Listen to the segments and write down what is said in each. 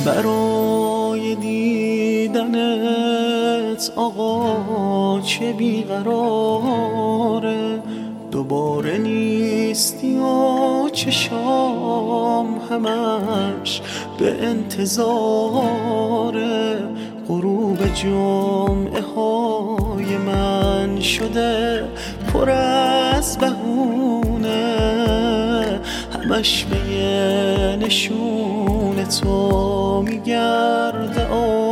برای دیدنت آقا چه بیقراره، دوباره نیستی و چشام همش به انتظاره. غروب جمعه های من شده پر از بهونه، همش به یه نشون تو میگرده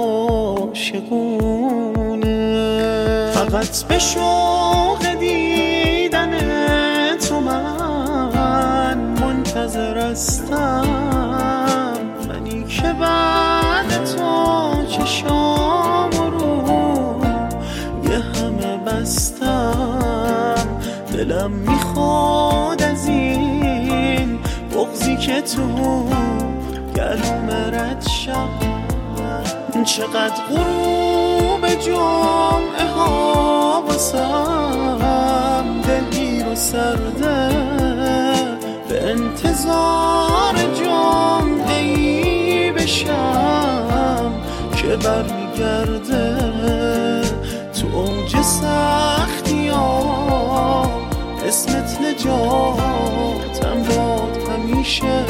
عاشقونه. فقط به شوق دیدن تو من منتظر هستم، منی که بعد تو چشام رو یه همه بستم. دلم میخواد از این بغضی که تو گلوم رد شم. چقدر غروب جمعه ها واسم دلگیر و سرده، به انتظار جمعه ای بشم که برمیگرده. تو اوج سختی ها اسمت نجاتم داد همیشه.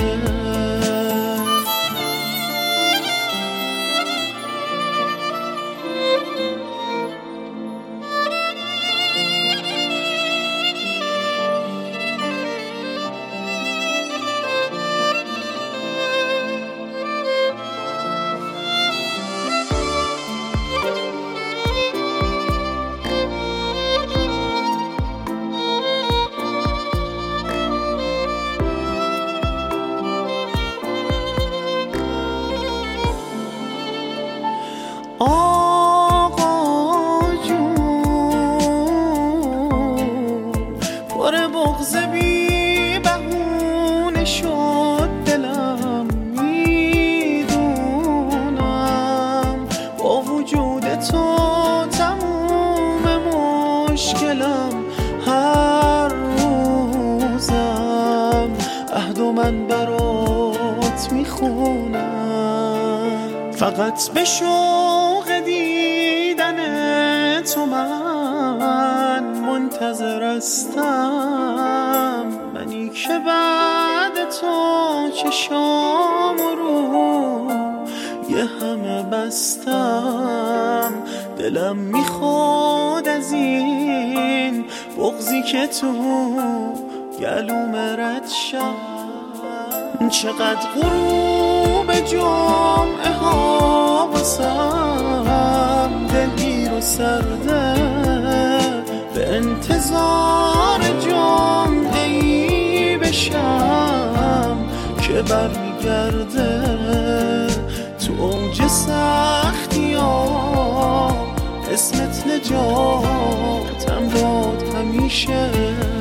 آقا جون پر بغض بی بهونه شد دلم، میدونم با وجود تو تموم مشکلم. هر روزم عهد و من برات میخونم. فقط به شوق دیدن تو من منتظر هستم، منی که بعد تو چشام رو یه همه بستم. دلم میخواد از این بغضی که تو گلوم رد شم. چقدر غروب جمعه ها واسم دلگیر و سرده، به انتظار جمعه ای بشم که برمیگرده. تو اوج سختی ها اسمت نجاتم داد همیشه.